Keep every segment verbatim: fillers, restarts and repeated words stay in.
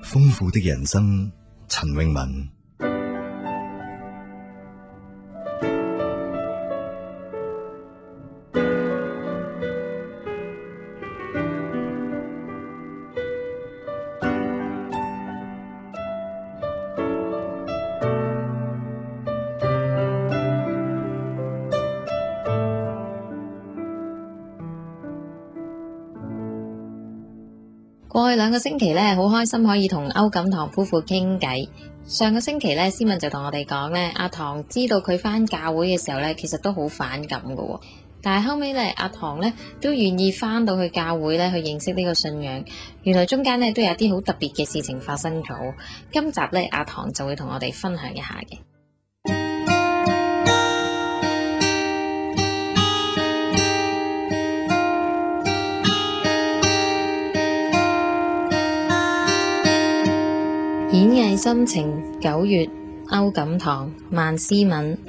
豐富的人生，陳詠文。 過去兩個星期咧，好開心可以同歐錦棠夫婦傾偈。上個星期咧，思敏就同我哋講咧，阿棠知道佢返教會嘅時候咧，其實都好反感㗎。但係後尾咧，阿棠咧都願意返到去教會咧，去認識呢個信仰。原來中間咧都有啲好特別嘅事情發生咗。今集咧，阿棠就會同我哋分享一下嘅。演藝心情九月，歐錦棠、萬思敏。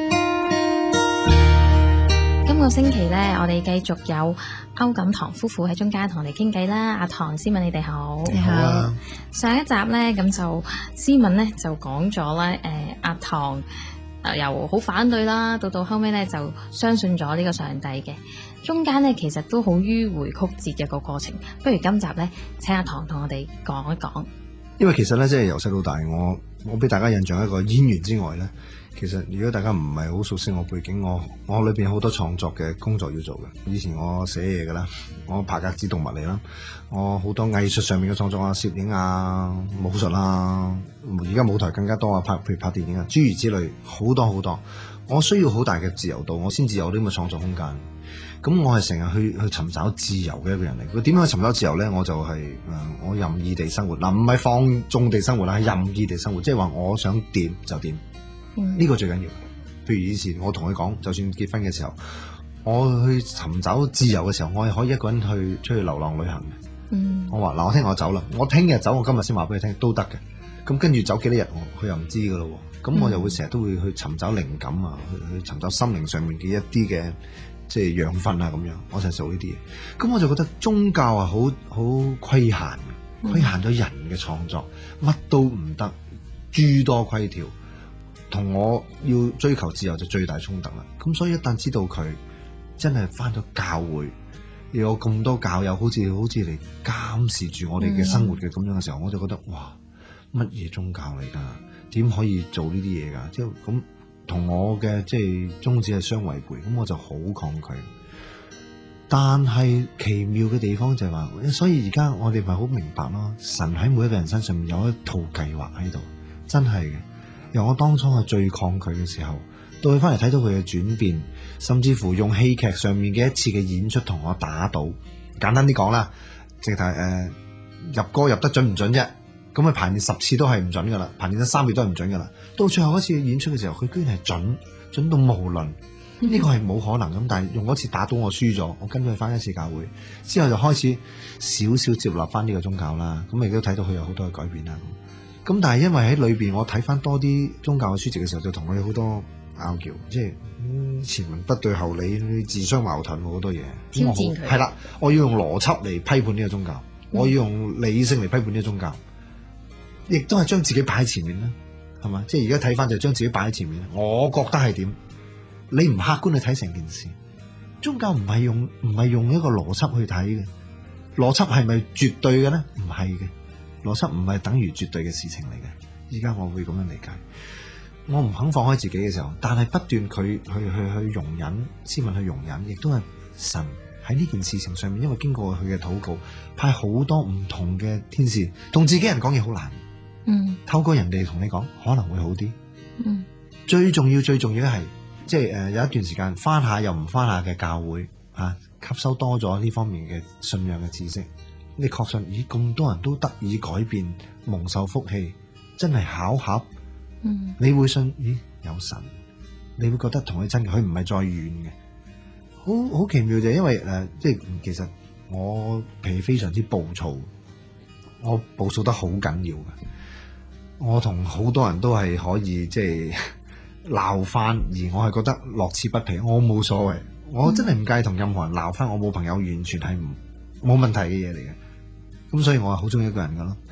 今個星期咧，我哋繼續有歐錦棠夫婦喺中間同我哋傾偈啦。阿棠、思敏，你哋好。 你好啊。 上一集咧，咁就思敏咧就講咗咧，誒、呃，阿棠誒由好反對啦，到到後尾咧就相信咗呢個上帝嘅。中間咧其實都好迂迴曲折嘅個過程。不如今集咧，請阿棠同我哋講一講。 因為其實咧，即係由細到大，我我俾大家印象一個演員之外咧，其實如果大家唔係好熟悉我背景，我我裏邊好多創作嘅工作要做嘅。以前我寫嘢噶啦，我拍格子動物嚟啦，我好多藝術上面嘅創作啊，攝影啊，武術啊，而家舞台更加多啊，拍譬如拍電影啊，諸如此類，好多好多。我需要好大嘅自由度，我先至有啲咁嘅創作空間。咁我係成日去去尋找自由嘅一個人嚟。佢點樣去尋找自由咧？我就係、是、誒、呃，我任意地生活嗱，唔係放縱地生活啦，係任意地生活，即係話我想點就點。呢、嗯、個最緊要。譬如以前我同佢講，就算結婚嘅時候，我去尋找自由嘅時候，我係可以一個人去出去流浪旅行嘅。嗯、我話嗱，我聽日我走啦，我聽日走，我今日先話俾你聽都得嘅。咁跟住走幾多日，佢又唔知噶咯。咁我就會成日都會去尋找靈感啊，去去尋找心靈上面嘅一啲嘅。即係養分啊咁樣，我就做呢啲嘢。咁我就覺得宗教啊好好規限，規限咗人嘅創作，乜都唔得，諸多規條，同我要追求自由就最大衝突啦。咁所以一旦知道佢真係返到教會，有咁多教友好似好似嚟監視住我哋嘅生活嘅咁樣嘅時候，我就覺得哇，乜嘢宗教嚟㗎？點可以做呢啲嘢㗎？即係咁。同我嘅即係宗旨係相違背，咁我就好抗拒。但係奇妙嘅地方就係話，所以而家我哋咪好明白咯。神喺每一個人身上面有一套計劃喺度，真係嘅。由我當初係最抗拒嘅時候，到佢翻嚟睇到佢嘅轉變，甚至乎用戲劇上面嘅一次嘅演出同我打賭。簡單啲講啦，直頭誒入歌入得準唔準啫？咁佢排練十次都係唔準噶啦，排練咗三個月都係唔準噶啦。到最後一次演出嘅時候，佢居然係準，準到無論。呢個係冇可能咁，但係用嗰次打賭我輸咗，我跟佢翻一次教會之後就開始少少接納翻呢個宗教啦。咁亦都睇到佢有好多嘅改變啦。咁但係因為喺裏邊我睇翻多啲宗教嘅書籍嘅時候，就同佢好多拗撬，即係、嗯、前文不對後理，自相矛盾好多嘢。 挑戰佢係啦，我要用邏輯嚟批判呢個宗教，嗯、我要用理性嚟批判呢個宗教。亦都係將自己擺喺前面啦，係嘛？即係而家睇翻就將自己擺喺前面。我覺得係點？你唔客觀去睇成件事，宗教唔係用唔係用一個邏輯去睇嘅。邏輯係咪絕對嘅咧？唔係嘅，邏輯唔係等於絕對嘅事情嚟嘅。依家我會咁樣理解。我唔肯放開自己嘅時候，但係不斷佢去去去，去容忍，先問去容忍，亦都係神喺呢件事情上面，因為經過佢嘅禱告，派好多唔同嘅天使，同自己人講嘢好難。嗯，透過人哋同你講可能會好啲。嗯，最重要最重要係即係誒有一段時間翻下又唔翻下嘅教會吓、啊，吸收多咗呢方面嘅信仰嘅知識，你確信咦咁多人都得以改變蒙受福氣，真係巧合。嗯，你會信咦有神，你會覺得同佢真嘅，佢唔係再遠嘅，好好奇妙就係因為誒、呃、即係其實我脾氣非常之暴躁，我暴躁得好緊要嘅。我同好多人都係可以即係鬧翻，而我係覺得樂此不疲，我冇所謂，我真係唔介意同任何人鬧翻，我冇朋友完全係唔冇問題嘅嘢嚟嘅，咁所以我係好中意一個人噶咯。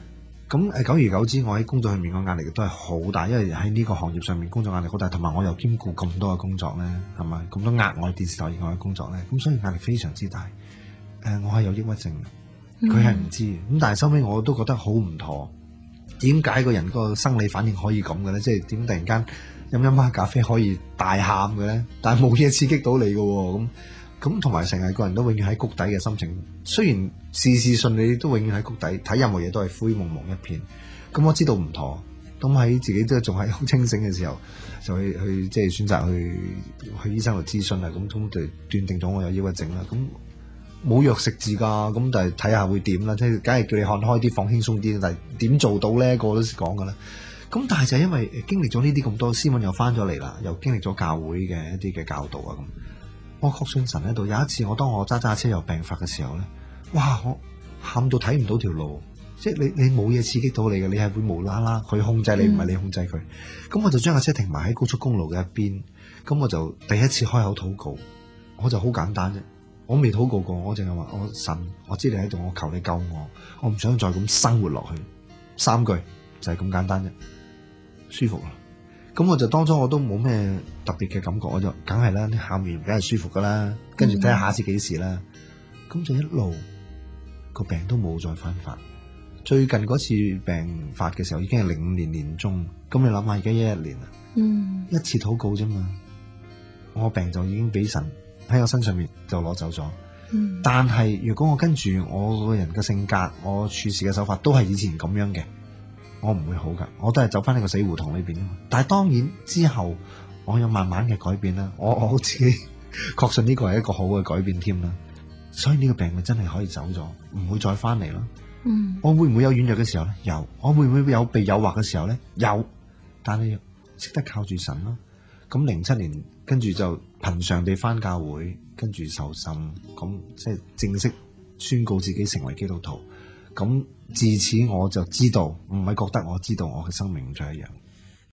咁誒，久而久之，我喺工作上面個壓力都係好大，因為喺呢個行業上面工作壓力好大，同埋我又兼顧咁多嘅工作咧，係咪咁多額外電視台以外嘅工作咧？咁所以壓力非常之大。誒、呃，我係有抑鬱症嘅，佢係唔知咁、嗯、但係收尾我都覺得好唔妥。點解個人個生理反應可以咁嘅咧？即係點突然間飲飲下咖啡可以大喊嘅咧？但係冇嘢刺激到你嘅喎，咁咁同埋成日個人都永遠喺谷底嘅心情。雖然事事順利，都永遠喺谷底，睇任何嘢都係灰蒙蒙一片。咁我知道唔妥，咁喺自己都仲係好清醒嘅時候，就去去即係選擇去去醫生度諮詢啦。咁咁就斷定咗我有抑鬱症啦。咁冇藥食治㗎，咁但係睇下會點啦。即係梗係叫你看開啲，放輕鬆啲。但係點做到咧？個個都講㗎啦。咁但係就係因為經歷咗呢啲咁多，斯文又翻咗嚟啦，又經歷咗教會嘅一啲嘅教導啊咁。我確信神喺度。有一次我當我揸揸車又病發嘅時候咧，哇！我喊到睇唔到條路，即係你你冇嘢刺激到你嘅，你係會無啦啦佢控制你，唔係、嗯、你控制佢。咁我就將架車停埋喺高速公路嘅一邊，咁我就第一次開口禱告，我就好簡單啫，我未禱告過，我淨係話我神，我知你喺度，我求你救我，我唔想再咁生活落去，三句就係咁簡單啫，舒服啦。咁我就當初我都冇咩特別嘅感覺，我就梗係啦，你喊完梗係舒服噶啦，跟住睇下下次幾時啦。咁、嗯、就一路個病都冇再翻發。最近嗰次病發嘅時候已經係零五年年中，咁你諗下而家一一年啦，嗯，一次禱告啫嘛，我病就已經俾神喺我身上面就攞走咗。嗯、但係如果我跟住我個人嘅性格，我處事嘅手法都係以前咁樣嘅，我唔會好噶，我都係走翻呢個死胡同裏邊啊嘛。但係當然之後我有慢慢嘅改變啦，我我自己確信呢個係一個好嘅改變添啦。所以呢個病咪真係可以走咗，唔會再翻嚟咯。嗯，我會唔會有軟弱嘅時候咧？有。我會唔會有被誘惑嘅時候咧？有。但係識得靠住神咯。咁零七年跟住就頻常地翻教會，跟住受浸，咁即係正式宣告自己成為基督徒。咁自此我就知道，唔係覺得我知道我嘅生命唔再一樣。